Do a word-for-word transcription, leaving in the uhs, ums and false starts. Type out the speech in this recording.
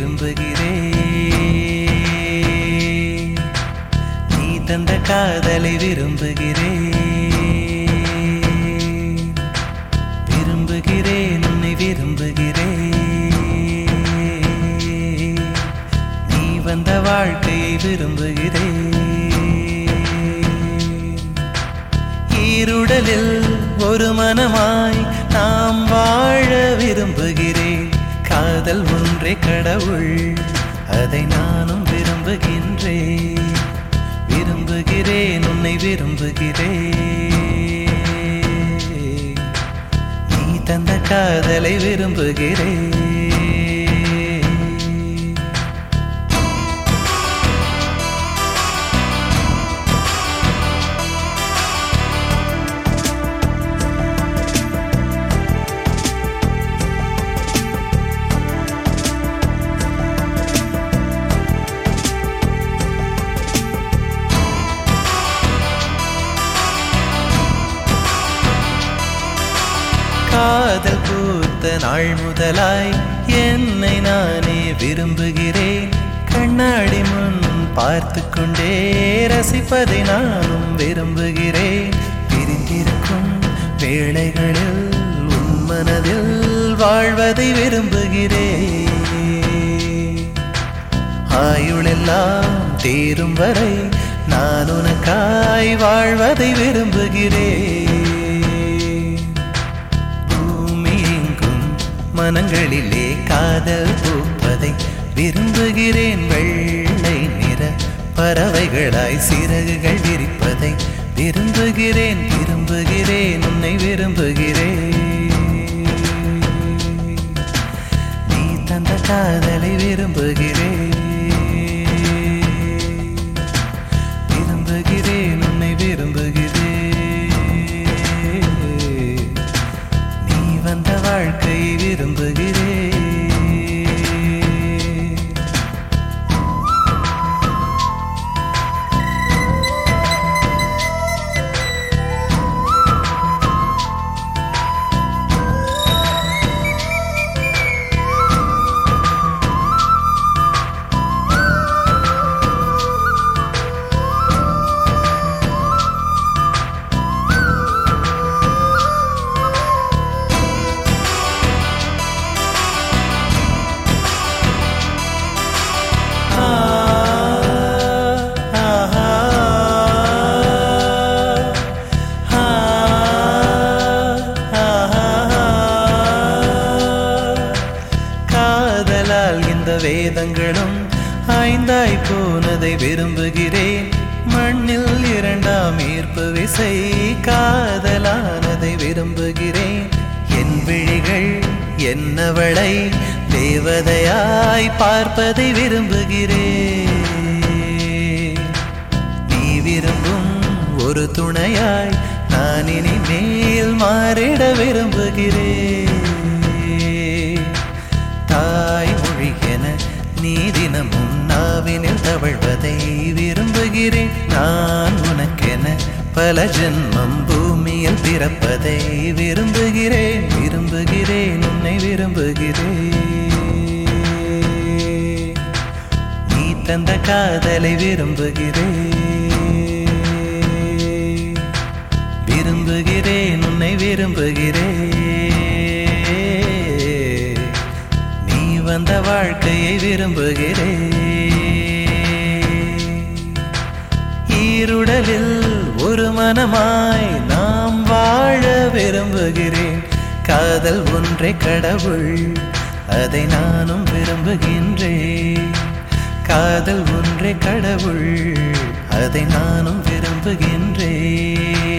விரும்புகிறேன். நீ தந்த காதலை விரும்புகிறேன். விரும்புகிறேன் உன்னை விரும்புகிறேன். நீ வந்த வாழ்க்கையை விரும்புகிறேன். ஈருடலில் ஒரு மனமாய் நாம் வாழ விரும்புகிறேன். காதல் ஒன்றே கடவுள், அதை நானும் விரும்புகின்றேன். விரும்புகிறேன் உன்னை விரும்புகிறேன். நீ தந்த காதலை விரும்புகிறேன். காதல் பூத்த நாள் முதலாய் என்னை நானே விரும்புகிறேன். கண்ணாடி முன் பார்த்து கொண்டே ரசிப்பதை நானும் விரும்புகிறேன். பிரிந்திருக்கும் வேளைகளில் உன் மனதில் வாழ்வதை விரும்புகிறேன். ஆயுளெல்லாம் தீரும் வரை நான் உனக்காய் வாழ்வதை விரும்புகிறேன். மனங்களிலே காதல் பூப்பதை விரும்புகிறேன். வெள்ளை நிற பறவைகளாய் சிறகுகள் விரிப்பதை விரும்புகிறேன். விரும்புகிறேன் உன்னை விரும்புகிறேன். நீ தந்த காதலை விரும்புகிறேன். விரும்புகிறேன் உன்னை விரும்புகிறேன். நீ வந்த வாழ்க்கையை விரும்புகிறேன். இந்த வேதங்களும் ஐந்தாய் போனதை விரும்புகிறேன். மண்ணில் இரண்டாம் ஈர்ப்பு விசை காதலானதை விரும்புகிறேன். என் விழிகள் என்னவளை தேவதையாய் பார்ப்பதை விரும்புகிறேன். நீ விரும்பும் ஒரு துணையாய் நான் இனிமேல் மாறிட விரும்புகிறேன். தாய் மொழியென நீ தினமும் நாவினில் தவழ்வதை விரும்புகிறேன். நான் உனக்கென பல ஜென்மம் பூமியில் பிறப்பதை விரும்புகிறேன். விரும்புகிறேன் உன்னை விரும்புகிறேன். நீ தந்த காதலை விரும்புகிறேன். விரும்புகிறேன் உன்னை விரும்புகிறேன். வந்த வாழ்க்கையை விரும்புகிறேன். ஈருடலில் ஒரு மனமாய் நாம் வாழ விரும்புகிறேன். காதல் ஒன்றே கடவுள், அதை நானும் விரும்புகின்றேன். காதல் ஒன்றே கடவுள், அதை நானும் விரும்புகின்றேன்.